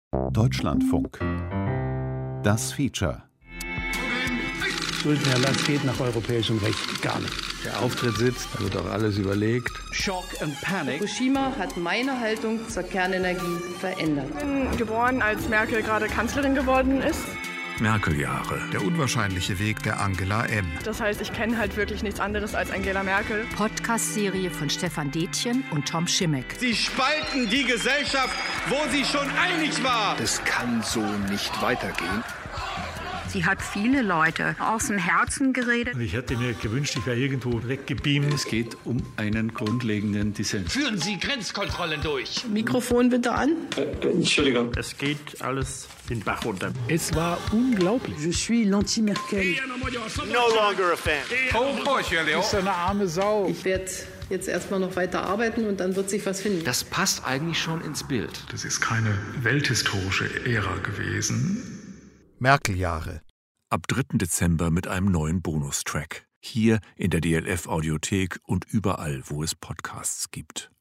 Deutschlandfunk. Das Feature. Schuldenerlass geht nach europäischem Recht gar nicht. Der Auftritt sitzt, da wird auch alles überlegt. Shock and Panic. Fukushima hat meine Haltung zur Kernenergie verändert. Ich bin geboren, als Merkel gerade Kanzlerin geworden ist. Merkel-Jahre. Der unwahrscheinliche Weg der Angela M. Das heißt, ich kenne halt wirklich nichts anderes als Angela Merkel. Podcast-Serie von Stefan Detjen und Tom Schimmek. Sie spalten die Gesellschaft, wo sie schon einig war. Das kann so nicht weitergehen. Sie hat viele Leute aus dem Herzen geredet. Und ich hätte mir gewünscht, ich wäre irgendwo weggebeamt. Es geht um einen grundlegenden Dissens. Führen Sie Grenzkontrollen durch. Mikrofon bitte an. Entschuldigung. Es geht alles den Bach runter. Es war unglaublich. Je suis l'anti-Merkel. No longer a fan. Das ist eine arme Sau. Ich werde jetzt erstmal noch weiter arbeiten und dann wird sich was finden. Das passt eigentlich schon ins Bild. Das ist keine welthistorische Ära gewesen. Merkel-Jahre. Ab 3. Dezember mit einem neuen Bonustrack. Hier in der DLF Audiothek und überall, wo es Podcasts gibt.